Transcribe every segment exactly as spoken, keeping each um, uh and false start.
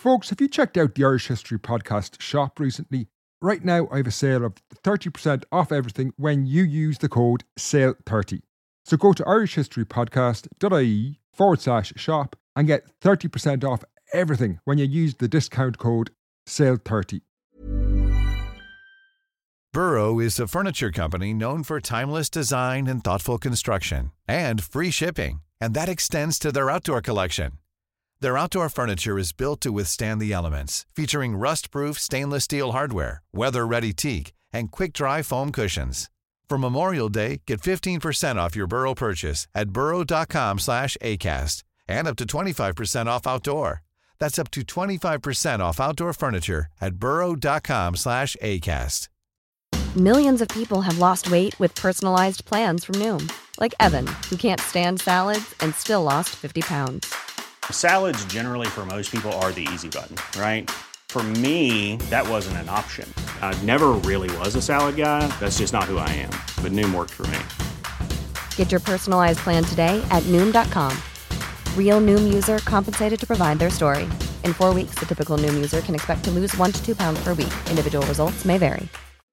Folks, have you checked out the Irish History Podcast shop recently? Right now, I have a sale of thirty percent off everything when you use the code sale thirty. So go to irishhistorypodcast.ie forward slash shop and get thirty percent off everything when you use the discount code sale thirty. Burrow is a furniture company known for timeless design and thoughtful construction and free shipping, and that extends to their outdoor collection. Their outdoor furniture is built to withstand the elements, featuring rust-proof stainless steel hardware, weather-ready teak, and quick-dry foam cushions. For Memorial Day, get fifteen percent off your Burrow purchase at burrow.com slash ACAST and up to twenty-five percent off outdoor. That's up to twenty-five percent off outdoor furniture at burrow.com slash ACAST. Millions of people have lost weight with personalized plans from Noom. Like Evan, who can't stand salads and still lost fifty pounds. Salads generally for most people are the easy button, right? For me, that wasn't an option. I never really was a salad guy. That's just not who I am. But Noom worked for me. Get your personalized plan today at Noom dot com. Real Noom user compensated to provide their story. In four weeks, the typical Noom user can expect to lose one to two pounds per week. Individual results may vary.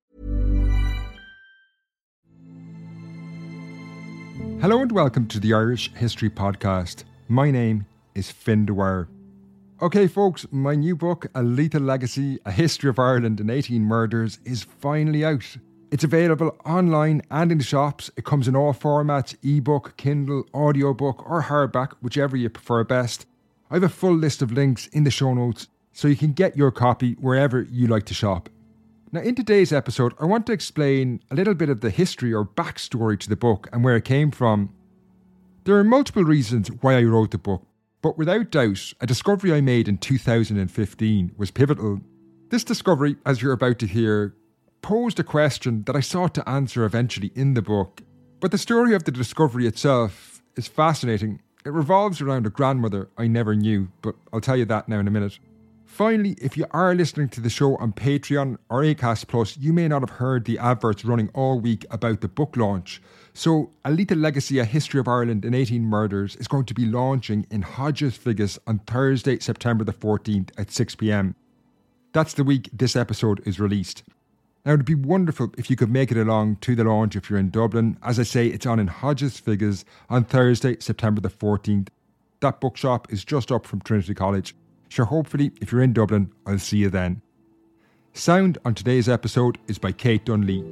Hello and welcome to the Irish History Podcast. My name is Finn Dwyer. Okay folks, my new book, A Lethal Legacy, A History of Ireland and eighteen Murders, is finally out. It's available online and in the shops. It comes in all formats, ebook, Kindle, audiobook or hardback, whichever you prefer best. I have a full list of links in the show notes so you can get your copy wherever you like to shop. Now in today's episode, I want to explain a little bit of the history or backstory to the book and where it came from. There are multiple reasons why I wrote the book, but without doubt, a discovery I made in two thousand fifteen was pivotal. This discovery, as you're about to hear, posed a question that I sought to answer eventually in the book. But the story of the discovery itself is fascinating. It revolves around a grandmother I never knew, but I'll tell you that now in a minute. Finally, if you are listening to the show on Patreon or Acast Plus, you may not have heard the adverts running all week about the book launch. So, A Lethal Legacy, A History of Ireland and eighteen Murders is going to be launching in Hodges Figgis on Thursday, September the fourteenth at six p.m. That's the week this episode is released. Now, it'd be wonderful if you could make it along to the launch if you're in Dublin. As I say, it's on in Hodges Figgis on Thursday, September the fourteenth. That bookshop is just up from Trinity College. Sure, hopefully, if you're in Dublin, I'll see you then. Sound on today's episode is by Kate Dunley.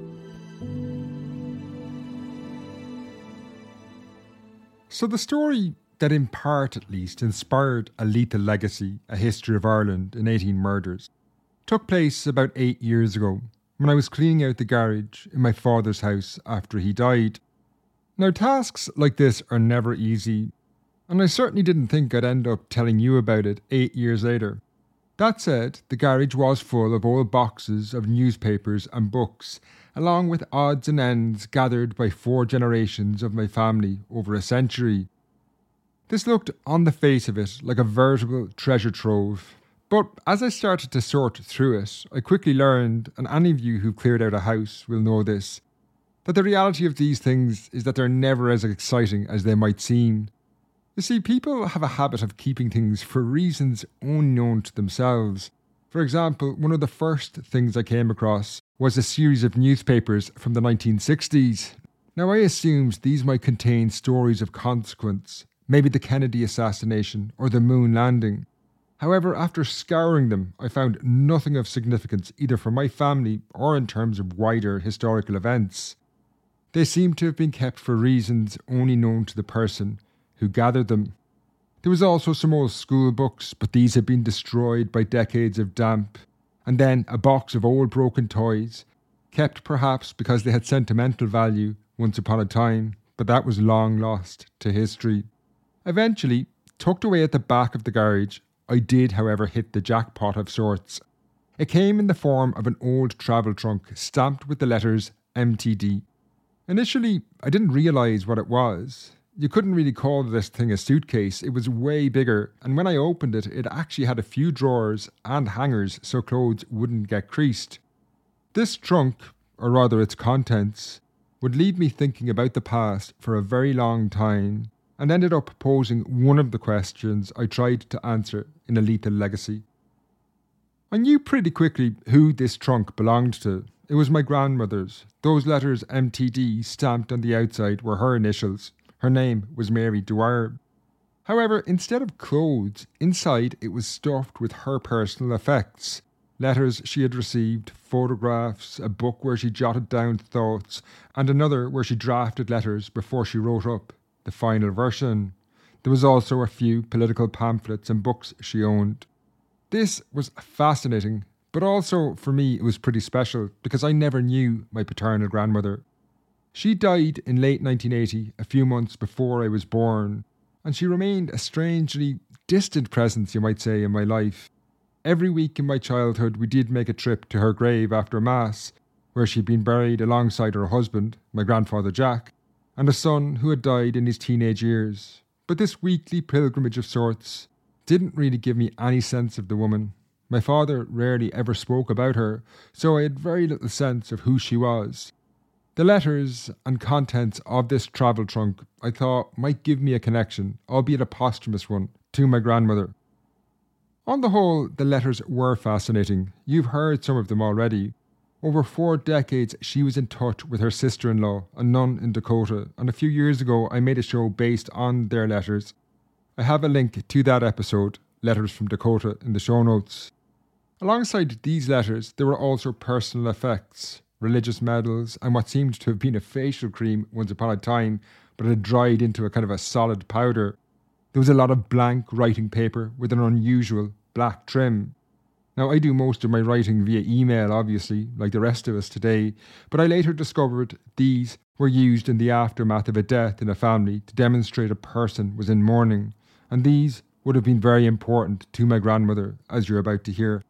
So the story that in part at least inspired A Lethal Legacy, A History of Ireland and eighteen Murders, took place about eight years ago when I was cleaning out the garage in my father's house after he died. Now tasks like this are never easy, and I certainly didn't think I'd end up telling you about it eight years later. That said, the garage was full of old boxes of newspapers and books, along with odds and ends gathered by four generations of my family over a century. This looked, on the face of it, like a veritable treasure trove. But as I started to sort through it, I quickly learned, and any of you who've cleared out a house will know this, that the reality of these things is that they're never as exciting as they might seem. You see, people have a habit of keeping things for reasons unknown to themselves. For example, one of the first things I came across was a series of newspapers from the nineteen sixties. Now, I assumed these might contain stories of consequence, maybe the Kennedy assassination or the moon landing. However, after scouring them, I found nothing of significance either for my family or in terms of wider historical events. They seemed to have been kept for reasons only known to the person who gathered them. There was also some old school books, but these had been destroyed by decades of damp. And then a box of old broken toys, kept perhaps because they had sentimental value once upon a time, but that was long lost to history. Eventually, tucked away at the back of the garage, I did, however, hit the jackpot of sorts. It came in the form of an old travel trunk stamped with the letters M T D. Initially, I didn't realise what it was. You couldn't really call this thing a suitcase, it was way bigger, and when I opened it, it actually had a few drawers and hangers so clothes wouldn't get creased. This trunk, or rather its contents, would leave me thinking about the past for a very long time, and ended up posing one of the questions I tried to answer in A Lethal Legacy. I knew pretty quickly who this trunk belonged to. It was my grandmother's. Those letters M T D stamped on the outside were her initials. Her name was Mary Dwyer. However, instead of clothes, inside it was stuffed with her personal effects. Letters she had received, photographs, a book where she jotted down thoughts, and another where she drafted letters before she wrote up the final version. There was also a few political pamphlets and books she owned. This was fascinating, but also for me it was pretty special because I never knew my paternal grandmother. She died in late nineteen eighty, a few months before I was born, and she remained a strangely distant presence, you might say, in my life. Every week in my childhood we did make a trip to her grave after Mass, where she'd been buried alongside her husband, my grandfather Jack, and a son who had died in his teenage years. But this weekly pilgrimage of sorts didn't really give me any sense of the woman. My father rarely ever spoke about her, so I had very little sense of who she was. The letters and contents of this travel trunk I thought might give me a connection, albeit a posthumous one, to my grandmother. On the whole, the letters were fascinating. You've heard some of them already. Over four decades she was in touch with her sister-in-law, a nun in Dakota, and a few years ago I made a show based on their letters. I have a link to that episode, Letters from Dakota, in the show notes. Alongside these letters, there were also personal effects, religious medals, and what seemed to have been a facial cream once upon a time, but had dried into a kind of a solid powder. There was a lot of blank writing paper with an unusual black trim. Now, I do most of my writing via email, obviously, like the rest of us today, but I later discovered these were used in the aftermath of a death in a family to demonstrate a person was in mourning, and these would have been very important to my grandmother, as you're about to hear.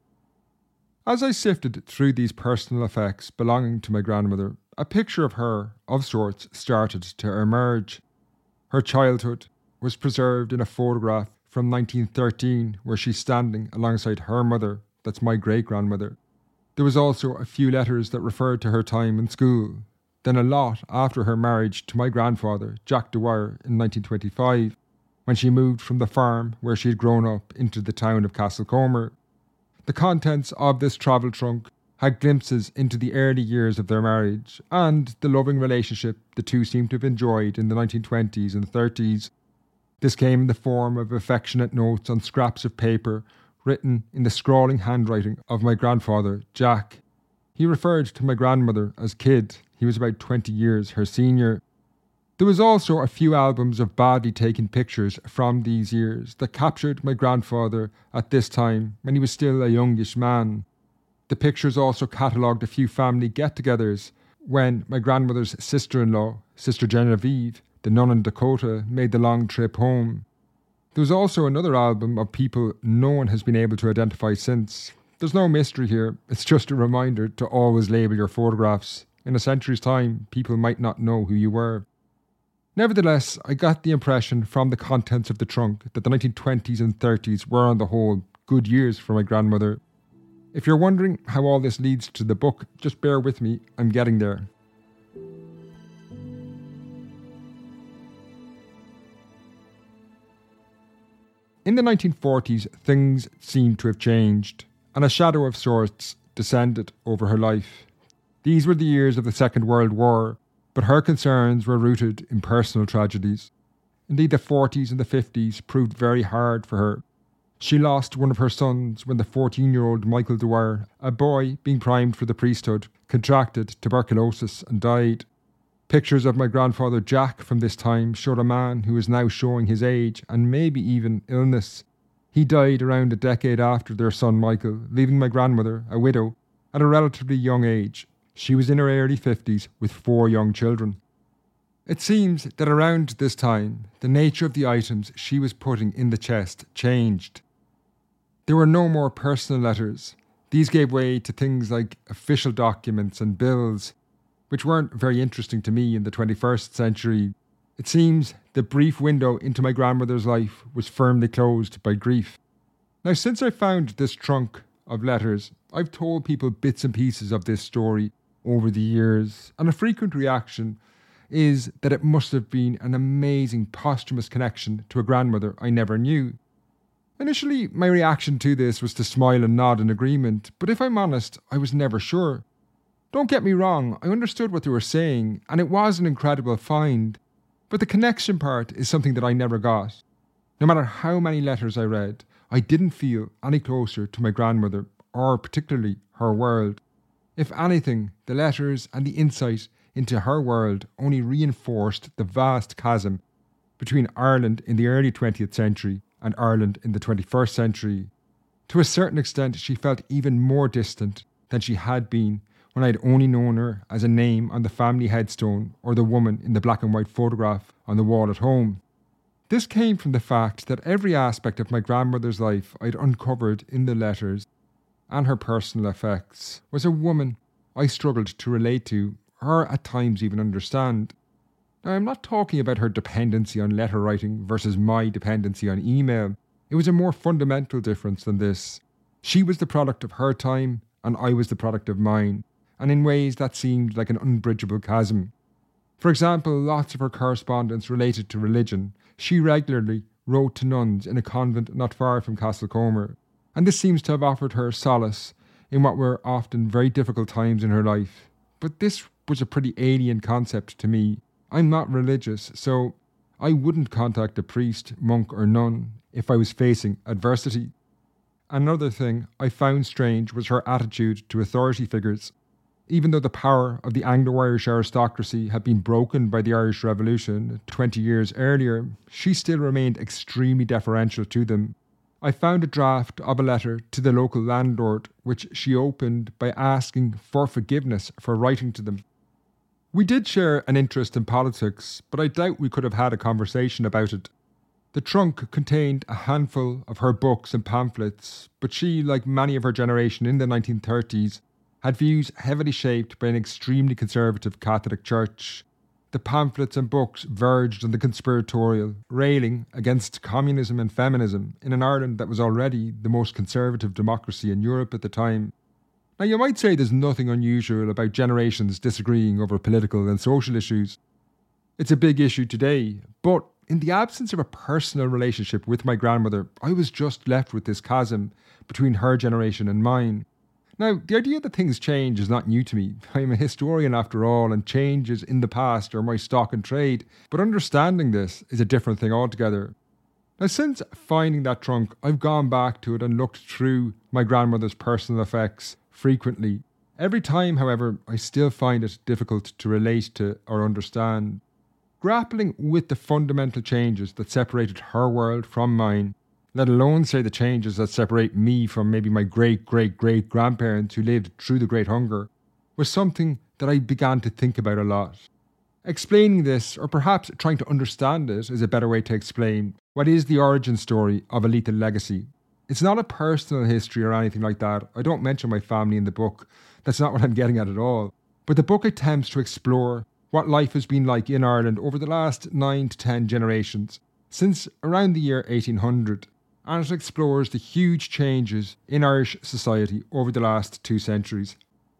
As I sifted through these personal effects belonging to my grandmother, a picture of her, of sorts, started to emerge. Her childhood was preserved in a photograph from nineteen thirteen where she's standing alongside her mother, that's my great-grandmother. There was also a few letters that referred to her time in school, then a lot after her marriage to my grandfather, Jack Dwyer, in nineteen twenty-five, when she moved from the farm where she had grown up into the town of Castlecomer. The contents of this travel trunk had glimpses into the early years of their marriage and the loving relationship the two seemed to have enjoyed in the nineteen twenties and thirties. This came in the form of affectionate notes on scraps of paper written in the scrawling handwriting of my grandfather, Jack. He referred to my grandmother as Kid. He was about twenty years her senior. There was also a few albums of badly taken pictures from these years that captured my grandfather at this time when he was still a youngish man. The pictures also catalogued a few family get-togethers when my grandmother's sister-in-law, Sister Genevieve, the nun in Dakota, made the long trip home. There was also another album of people no one has been able to identify since. There's no mystery here, it's just a reminder to always label your photographs. In a century's time, people might not know who you were. Nevertheless, I got the impression from the contents of the trunk that the nineteen twenties and thirties were on the whole good years for my grandmother. If you're wondering how all this leads to the book, just bear with me, I'm getting there. In the nineteen forties, things seemed to have changed, and a shadow of sorts descended over her life. These were the years of the Second World War, but her concerns were rooted in personal tragedies. Indeed, the forties and the fifties proved very hard for her. She lost one of her sons when the fourteen-year-old Michael Dwyer, a boy being primed for the priesthood, contracted tuberculosis and died. Pictures of my grandfather Jack from this time showed a man who is now showing his age and maybe even illness. He died around a decade after their son Michael, leaving my grandmother, a widow, at a relatively young age. She was in her early fifties with four young children. It seems that around this time, the nature of the items she was putting in the chest changed. There were no more personal letters. These gave way to things like official documents and bills, which weren't very interesting to me in the twenty-first century. It seems the brief window into my grandmother's life was firmly closed by grief. Now, since I found this trunk of letters, I've told people bits and pieces of this story over the years, and a frequent reaction is that it must have been an amazing posthumous connection to a grandmother I never knew. Initially, my reaction to this was to smile and nod in agreement, but if I'm honest, I was never sure. Don't get me wrong, I understood what they were saying, and it was an incredible find, but the connection part is something that I never got. No matter how many letters I read, I didn't feel any closer to my grandmother, or particularly her world. If anything, the letters and the insight into her world only reinforced the vast chasm between Ireland in the early twentieth century and Ireland in the twenty-first century. To a certain extent, she felt even more distant than she had been when I had only known her as a name on the family headstone or the woman in the black and white photograph on the wall at home. This came from the fact that every aspect of my grandmother's life I'd uncovered in the letters and her personal effects was a woman I struggled to relate to, or at times even understand. Now, I'm not talking about her dependency on letter writing versus my dependency on email. It was a more fundamental difference than this. She was the product of her time, and I was the product of mine, and in ways that seemed like an unbridgeable chasm. For example, lots of her correspondence related to religion. She regularly wrote to nuns in a convent not far from Castlecomer, and this seems to have offered her solace in what were often very difficult times in her life. But this was a pretty alien concept to me. I'm not religious, so I wouldn't contact a priest, monk or nun if I was facing adversity. Another thing I found strange was her attitude to authority figures. Even though the power of the Anglo-Irish aristocracy had been broken by the Irish Revolution twenty years earlier, she still remained extremely deferential to them. I found a draft of a letter to the local landlord, which she opened by asking for forgiveness for writing to them. We did share an interest in politics, but I doubt we could have had a conversation about it. The trunk contained a handful of her books and pamphlets, but she, like many of her generation in the nineteen thirties, had views heavily shaped by an extremely conservative Catholic Church. The pamphlets and books verged on the conspiratorial, railing against communism and feminism in an Ireland that was already the most conservative democracy in Europe at the time. Now, you might say there's nothing unusual about generations disagreeing over political and social issues. It's a big issue today, but in the absence of a personal relationship with my grandmother, I was just left with this chasm between her generation and mine. Now, the idea that things change is not new to me. I'm a historian after all, and changes in the past are my stock and trade, but understanding this is a different thing altogether. Now, since finding that trunk, I've gone back to it and looked through my grandmother's personal effects frequently. Every time, however, I still find it difficult to relate to or understand. Grappling with the fundamental changes that separated her world from mine, let alone say the changes that separate me from maybe my great-great-great-grandparents who lived through the Great Hunger, was something that I began to think about a lot. Explaining this, or perhaps trying to understand it, is a better way to explain what is the origin story of A Lethal Legacy. It's not a personal history or anything like that. I don't mention my family in the book. That's not what I'm getting at at all. But the book attempts to explore what life has been like in Ireland over the last nine to ten generations, since around the year eighteen hundred. And it explores the huge changes in Irish society over the last two centuries.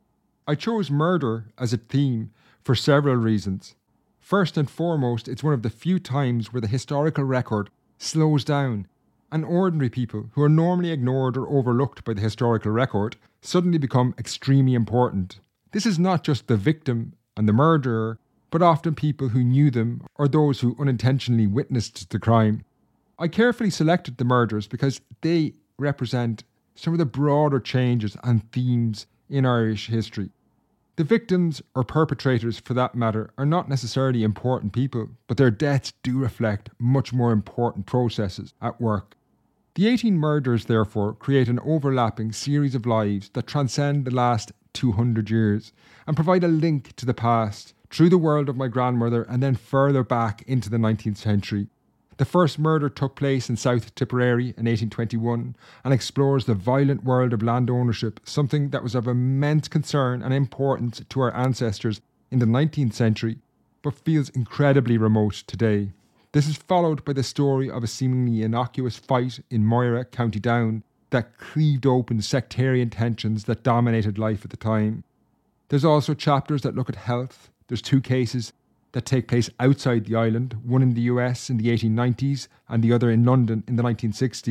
I chose murder as a theme for several reasons. First and foremost, it's one of the few times where the historical record slows down, and ordinary people who are normally ignored or overlooked by the historical record suddenly become extremely important. This is not just the victim and the murderer, but often people who knew them or those who unintentionally witnessed the crime. I carefully selected the murders because they represent some of the broader changes and themes in Irish history. The victims, or perpetrators for that matter, are not necessarily important people, but their deaths do reflect much more important processes at work. The eighteen murders, therefore, create an overlapping series of lives that transcend the last two hundred years and provide a link to the past through the world of my grandmother and then further back into the nineteenth century. The first murder took place in South Tipperary in eighteen twenty-one and explores the violent world of land ownership, something that was of immense concern and importance to our ancestors in the nineteenth century, but feels incredibly remote today. This is followed by the story of a seemingly innocuous fight in Moira, County Down, that cleaved open sectarian tensions that dominated life at the time. There's also chapters that look at health. There's two cases that take place outside the island, one in the U S in the eighteen nineties and the other in London in the nineteen sixties,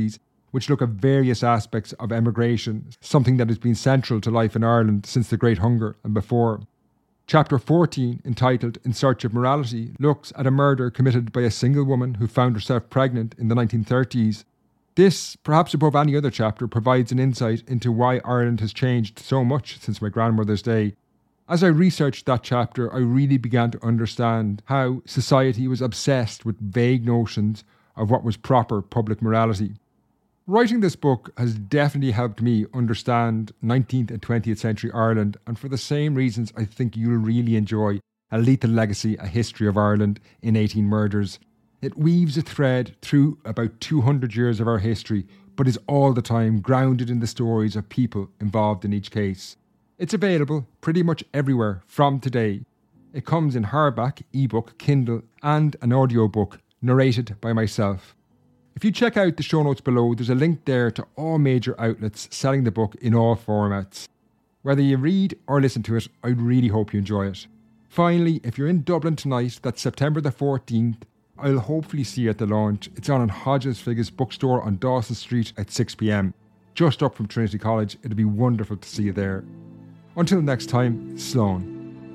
which look at various aspects of emigration, something that has been central to life in Ireland since the Great Hunger and before. Chapter fourteen, entitled In Search of Morality, looks at a murder committed by a single woman who found herself pregnant in the nineteen thirties. This, perhaps above any other chapter, provides an insight into why Ireland has changed so much since my grandmother's day. As I researched that chapter, I really began to understand how society was obsessed with vague notions of what was proper public morality. Writing this book has definitely helped me understand nineteenth and twentieth century Ireland, and for the same reasons I think you'll really enjoy A Lethal Legacy, A History of Ireland in eighteen Murders. It weaves a thread through about two hundred years of our history, but is all the time grounded in the stories of people involved in each case. It's available pretty much everywhere from today. It comes in hardback, ebook, Kindle, and an audiobook narrated by myself. If you check out the show notes below, there's a link there to all major outlets selling the book in all formats. Whether you read or listen to it, I really hope you enjoy it. Finally, if you're in Dublin tonight, that's September the fourteenth, I'll hopefully see you at the launch. It's on in Hodges Figgis bookstore on Dawson Street at six p m, just up from Trinity College. It'd be wonderful to see you there. Until next time, Slán.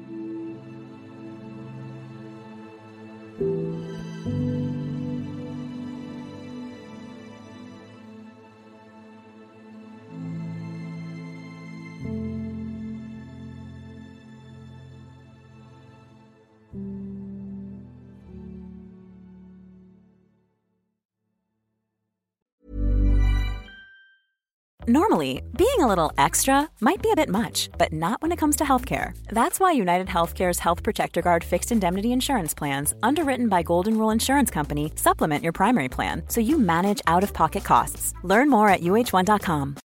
Normally, being a little extra might be a bit much, but not when it comes to healthcare. That's why United Healthcare's Health Protector Guard fixed indemnity insurance plans, underwritten by Golden Rule Insurance Company, supplement your primary plan so you manage out-of-pocket costs. Learn more at U H one dot com.